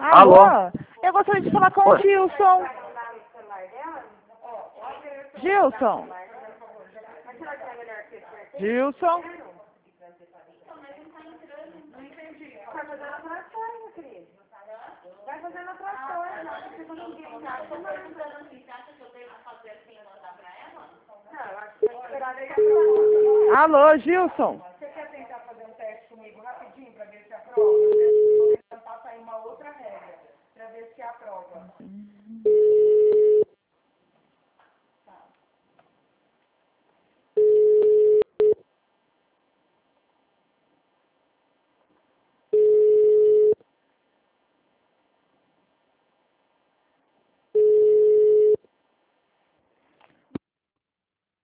Alô? Alô? Eu gostaria de falar com o Oi. Gilson. Gilson? Gilson? Vai fazendo atrações, meu querido. Vai fazendo atrações. Não, eu acho que tem que esperar ele. Alô, Gilson?